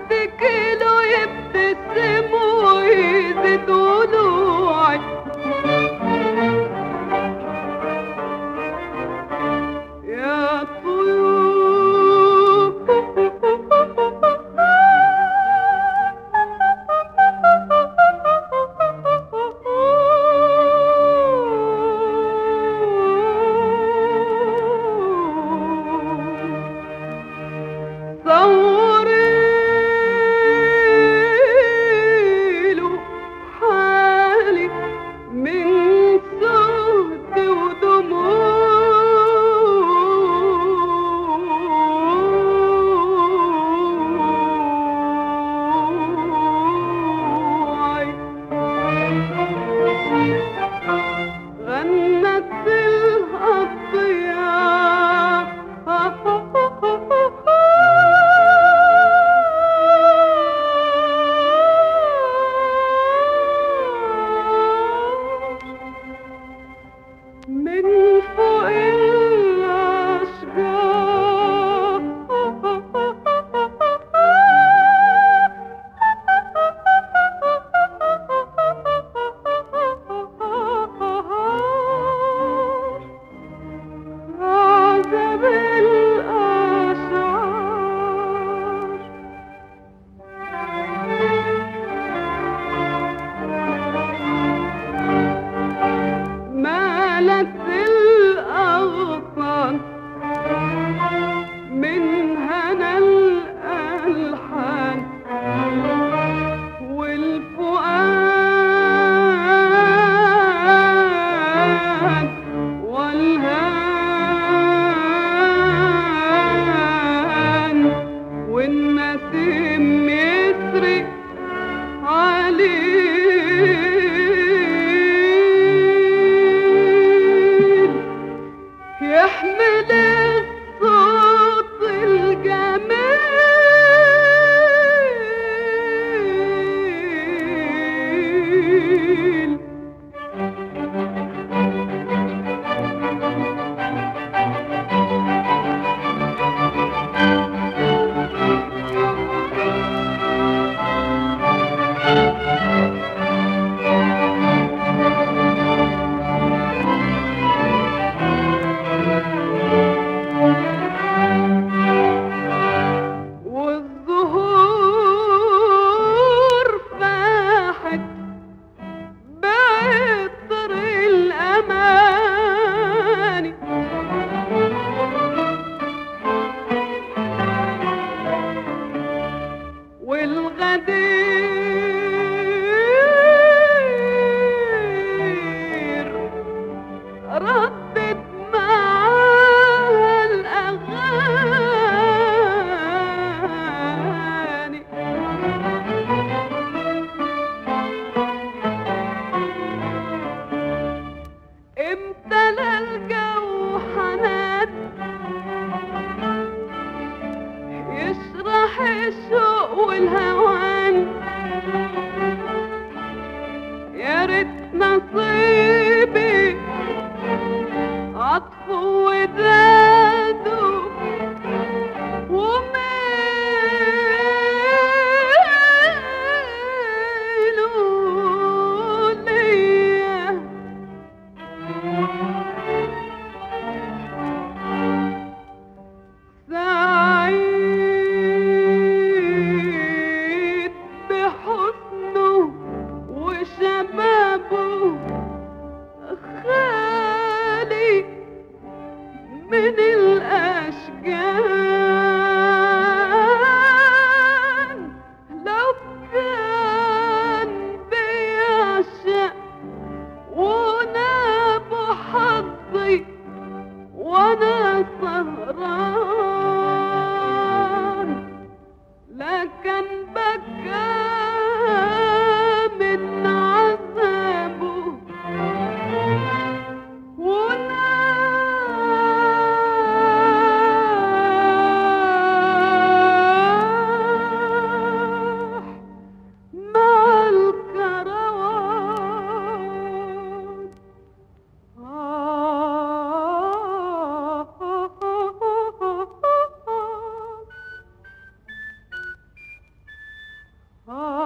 كيلو يبتسم ويزيد ضلوعي يا طيور صوريله حالي من سهد ودموعي غنت الأطيار من فوق الأشجار عذب الأشعار مالت الأغصان من هنا الألحان والفؤاد والهان والنسيم يسري عليل يحمل الصوت الجميل والزهور فاحت بعطر الأماني والغدير ردت معاها الأغاني امتلى الجو حنان يشرح الشوق والهوان يا ريت نصيبي عطف وداده وميله ليا سعيد بحسنه وشبابه خالي من الأشجان لو كان بيعشق وناب حظي وانا سهران لكن بكى من عذابه وناح مع الكروان خاف